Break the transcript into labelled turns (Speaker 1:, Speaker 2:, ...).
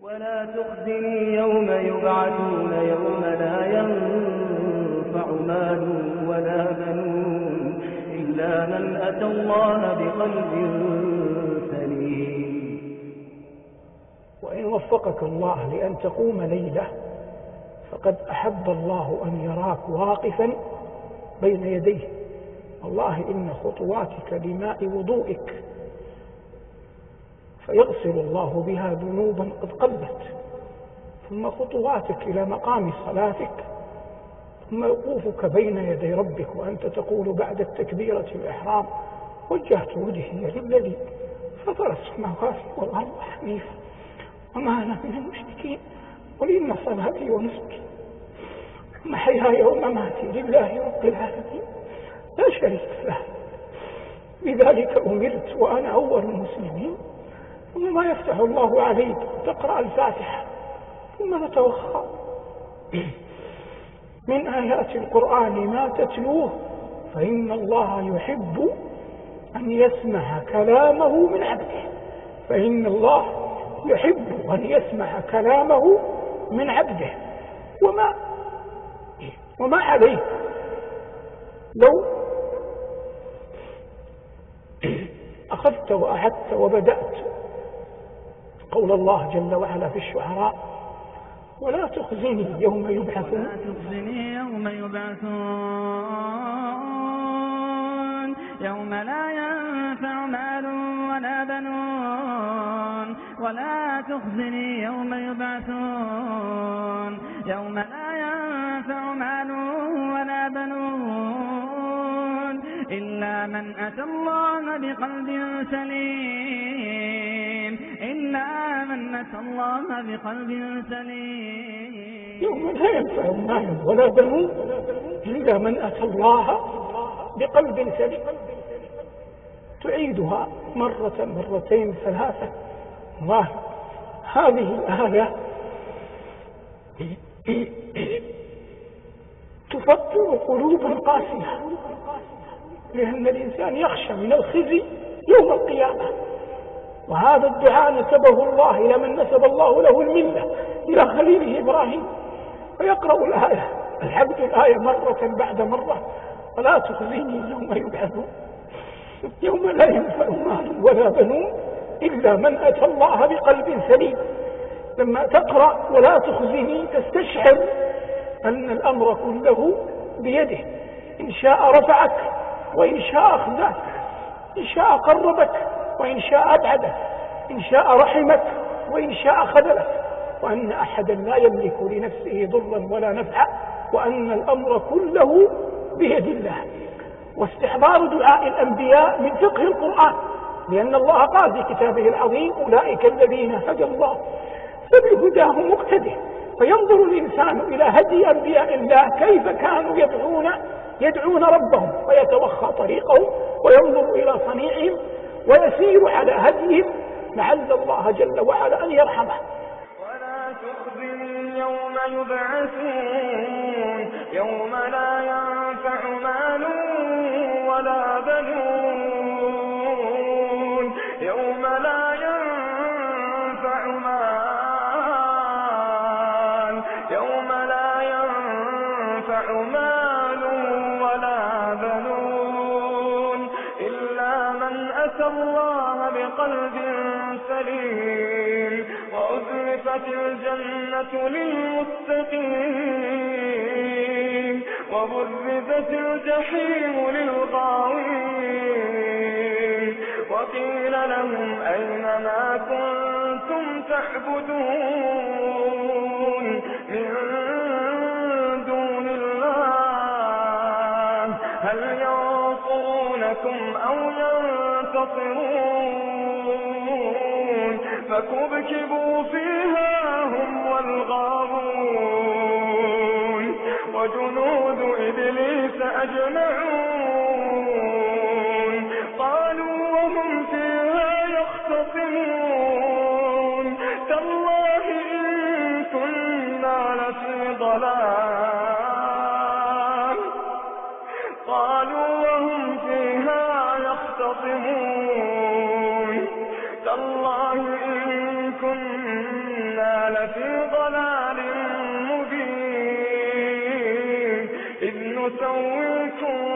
Speaker 1: ولا تخزني يوم يبعثون يوم لا ينفع مال ولا بنون إلا من أتى الله بقلب سليم.
Speaker 2: وإن وفقك الله لأن تقوم ليلة فقد أحب الله أن يراك واقفا بين يديه. والله إن خطواتك بماء وضوئك فيغسل الله بها ذنوبا قد قلت، ثم خطواتك إلى مقام صلاتك، ثم وقوفك بين يدي ربك وأنت تقول بعد التكبيرة الإحرام: وجهت وجهي للذي فطر السماوات والأرض حنيفا وما أنا من المشركين قل إن صلاتي ونسكي ومحياي ومماتي لله رب العالمين لا شريك له بذلك أمرت وأنا أول المسلمين. ثم ما يفتح الله عليك تقرأ الفاتحة ثم تتوخى من آيات القرآن ما تتلوه، فإن الله يحب أن يسمع كلامه من عبده، فإن الله يحب أن يسمع كلامه من عبده. وما عليك لو أخذت وأعدت وبدأت قول الله جل وعلا في الشعراء: ولا تخزني يوم يبعثون،
Speaker 1: ولا تخزني يوم يبعثون يوم لا ينفع مال ولا بنون ولا تخزني يوم يبعثون يوم لا ينفع مال ولا بنون إلا من أتى الله بقلب سليم إلا من أتى الله بقلب سليم.
Speaker 2: يوم لا ينفع مال ولا بنون إلا من أتى الله بقلب سليم. تعيدها مرة مرتين ثلاثة. هذه الآية تفطر قلوبا قاسية، لأن الإنسان يخشى من الخزي يوم القيامة. وهذا الدعاء نسبه الله إلى من نسب الله له الملة، إلى خليله إبراهيم، فيقرأ العبد الآية مرة بعد مرة: ولا تخزيني يوم يبعثون يوم لا ينفع مال ولا بنون إلا من أتى الله بقلب سليم. لما تقرأ ولا تخزيني تستشعر أن الأمر كله بيده، إن شاء رفعك وإن شاء أخذك، إن شاء قربك وإن شاء أبعدك، إن شاء رحمك وإن شاء خذلك، وأن أحدا لا يملك لنفسه ضرا ولا نفعا، وأن الأمر كله بيد الله. واستحضار دعاء الأنبياء من فقه القرآن، لأن الله قال في كتابه العظيم: أولئك الذين هدى الله فبهداه مقتده. فينظر الإنسان إلى هدي أنبياء الله كيف كانوا يدعون ربهم، ويتوخى طريقهم وينظر إلى صنيعهم ويسير على هديهم لعل الله جل وعلا أن يرحمه.
Speaker 1: ولا تخزني يوم يبعثون يوم لا ينفع مال ولا بنون يوم لا ينفع مال مال ولا بنون إلا من أتى الله بقلب سليم وأزلفت الجنة للمتقين وبرزت الجحيم للغاوين وقيل لهم أين ما كنتم تعبدون من دون الله هل ينصرونكم أو ينتصرون فكبكبوا فيها هم والغاوون وجنود إبليس أجمعون قالوا وهم فيها يختصمون تالله إن كنا لفي ضلال قالوا وهم فيها يختصمون تالله إن كنا نسويكم